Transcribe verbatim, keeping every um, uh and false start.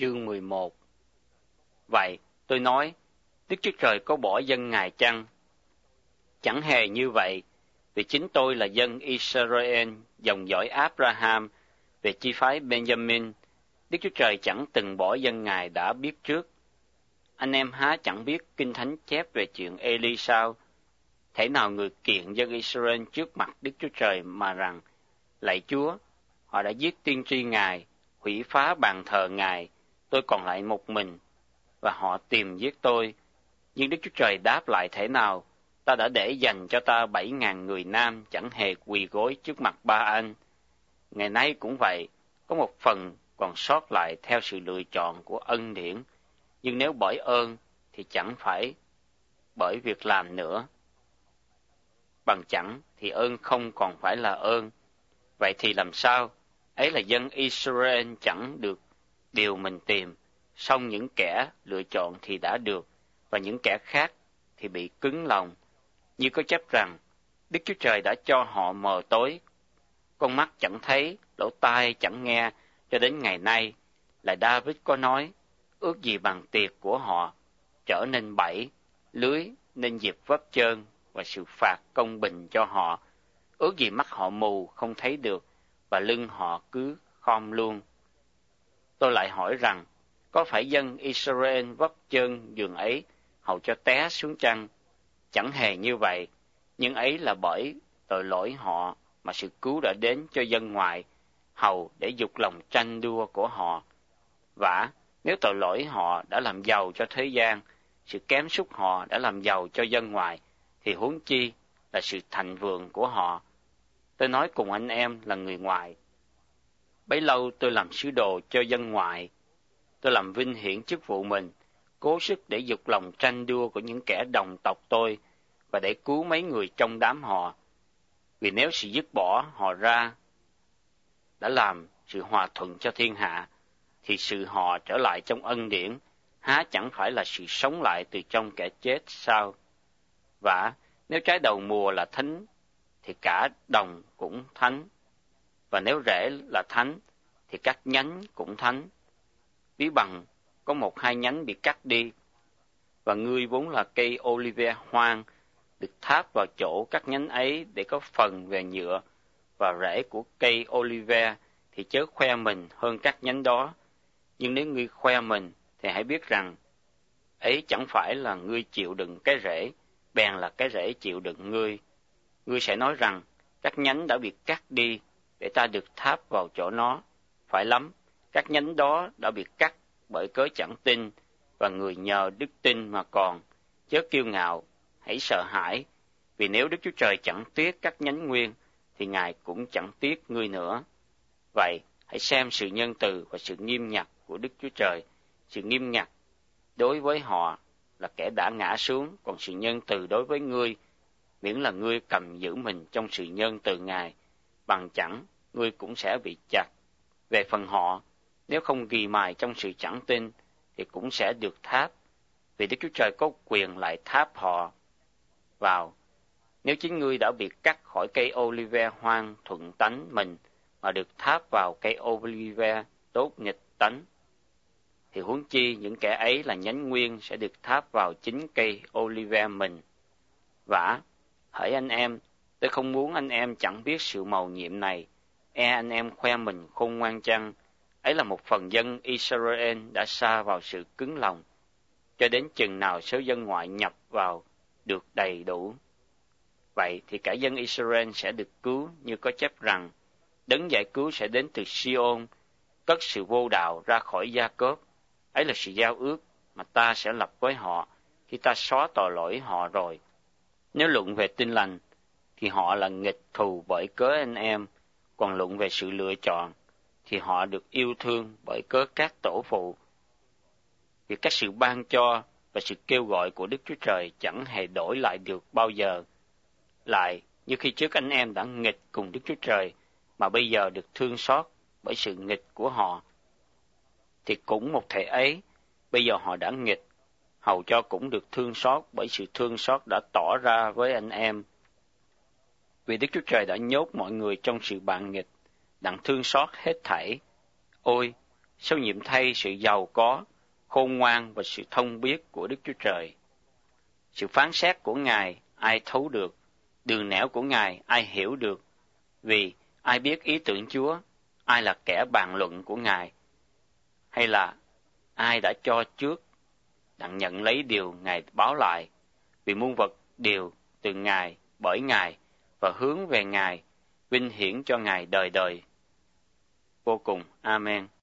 chương mười một. Vậy, tôi nói, Đức Chúa Trời có bỏ dân Ngài chăng? Chẳng hề như vậy, vì chính tôi là dân Israel, dòng dõi Abraham, về chi phái Benjamin. Đức Chúa Trời chẳng từng bỏ dân Ngài đã biết trước. Anh em há chẳng biết Kinh Thánh chép về chuyện Eli sao? Thể nào người kiện dân Israel trước mặt Đức Chúa Trời mà rằng, lạy Chúa, họ đã giết tiên tri Ngài, hủy phá bàn thờ Ngài, tôi còn lại một mình, và họ tìm giết tôi. Nhưng Đức Chúa Trời đáp lại thế nào, ta đã để dành cho ta bảy ngàn người nam chẳng hề quỳ gối trước mặt ba anh. Ngày nay cũng vậy, có một phần còn sót lại theo sự lựa chọn của ân điển, nhưng nếu bởi ơn thì chẳng phải bởi việc làm nữa. Bằng chẳng thì ơn không còn phải là ơn. Vậy thì làm sao? Ấy là dân Israel chẳng được điều mình tìm, song những kẻ lựa chọn thì đã được, và những kẻ khác thì bị cứng lòng. Như có chép rằng, Đức Chúa Trời đã cho họ mờ tối, con mắt chẳng thấy, lỗ tai chẳng nghe, cho đến ngày nay. Lại David có nói, ước gì bằng tiệc của họ trở nên bẫy, lưới nên dịp vấp trơn, và sự phạt công bình cho họ. Ước gì mắt họ mù không thấy được, và lưng họ cứ khom luôn. Tôi lại hỏi rằng, có phải dân Israel vấp chân giường ấy hầu cho té xuống chăng? Chẳng hề như vậy, nhưng ấy là bởi tội lỗi họ mà sự cứu đã đến cho dân ngoại, hầu để dục lòng tranh đua của họ. Vả, nếu tội lỗi họ đã làm giàu cho thế gian, sự kém sút họ đã làm giàu cho dân ngoại, thì huống chi là sự thịnh vượng của họ. Tôi nói cùng anh em là người ngoại. Bấy lâu tôi làm sứ đồ cho dân ngoại. Tôi làm vinh hiển chức vụ mình, cố sức để dục lòng tranh đua của những kẻ đồng tộc tôi, và để cứu mấy người trong đám họ. Vì nếu sự dứt bỏ họ ra đã làm sự hòa thuận cho thiên hạ, thì sự họ trở lại trong ân điển, há chẳng phải là sự sống lại từ trong kẻ chết sao? Và nếu trái đầu mùa là thánh, thì cả đồng cũng thánh. Và nếu rễ là thánh, thì các nhánh cũng thánh. Ví bằng có một hai nhánh bị cắt đi, và ngươi vốn là cây olive hoang, được tháp vào chỗ các nhánh ấy để có phần về nhựa và rễ của cây olive, thì chớ khoe mình hơn các nhánh đó. Nhưng nếu ngươi khoe mình, thì hãy biết rằng, ấy chẳng phải là ngươi chịu đựng cái rễ, bèn là cái rễ chịu đựng ngươi. Ngươi sẽ nói rằng, các nhánh đã bị cắt đi, để ta được tháp vào chỗ nó. Phải lắm, các nhánh đó đã bị cắt bởi cớ chẳng tin, và người nhờ đức tin mà còn. Chớ kiêu ngạo, hãy sợ hãi, vì nếu Đức Chúa Trời chẳng tiếc các nhánh nguyên, thì Ngài cũng chẳng tiếc ngươi nữa. Vậy, hãy xem sự nhân từ và sự nghiêm nhặt của Đức Chúa Trời. Sự nghiêm nhặt đối với họ là kẻ đã ngã xuống, còn sự nhân từ đối với ngươi, miễn là ngươi cầm giữ mình trong sự nhân từ Ngài, bằng chẳng ngươi cũng sẽ bị chặt. Về phần họ, nếu không ghi mài trong sự chẳng tin, thì cũng sẽ được tháp, vì Đức Chúa Trời có quyền lại tháp họ vào. Nếu chính ngươi đã bị cắt khỏi cây olive hoang thuận tánh mình, mà được tháp vào cây olive tốt nghịch tánh, thì huống chi những kẻ ấy là nhánh nguyên sẽ được tháp vào chính cây olive mình. Vả, hỡi anh em, tôi không muốn anh em chẳng biết sự mầu nhiệm này, e anh em khoe mình khôn ngoan chăng. Ấy là một phần dân Israel đã sa vào sự cứng lòng, cho đến chừng nào số dân ngoại nhập vào được đầy đủ. Vậy thì cả dân Israel sẽ được cứu, như có chép rằng, đấng giải cứu sẽ đến từ Sion, cất sự vô đạo ra khỏi Gia-cốp. Ấy là sự giao ước mà ta sẽ lập với họ khi ta xóa tội lỗi họ rồi. Nếu luận về tin lành, thì họ là nghịch thù bởi cớ anh em, còn luận về sự lựa chọn, thì họ được yêu thương bởi cớ các tổ phụ. Vì các sự ban cho và sự kêu gọi của Đức Chúa Trời chẳng hề đổi lại được bao giờ. Lại, như khi trước anh em đã nghịch cùng Đức Chúa Trời, mà bây giờ được thương xót bởi sự nghịch của họ, thì cũng một thể ấy, bây giờ họ đã nghịch, hầu cho cũng được thương xót bởi sự thương xót đã tỏ ra với anh em. Vì Đức Chúa Trời đã nhốt mọi người trong sự bạn nghịch, đặng thương xót hết thảy. Ôi, Sao nhiệm thay sự giàu có, khôn ngoan và sự thông biết của Đức Chúa Trời. Sự phán xét của Ngài ai thấu được, đường nẻo của Ngài ai hiểu được, vì ai biết ý tưởng Chúa, ai là kẻ bàn luận của Ngài, hay là ai đã cho trước đặng nhận lấy điều Ngài báo lại, vì muôn vật đều từ Ngài, bởi Ngài và hướng về Ngài, vinh hiển cho Ngài đời đời. Vô cùng. Amen.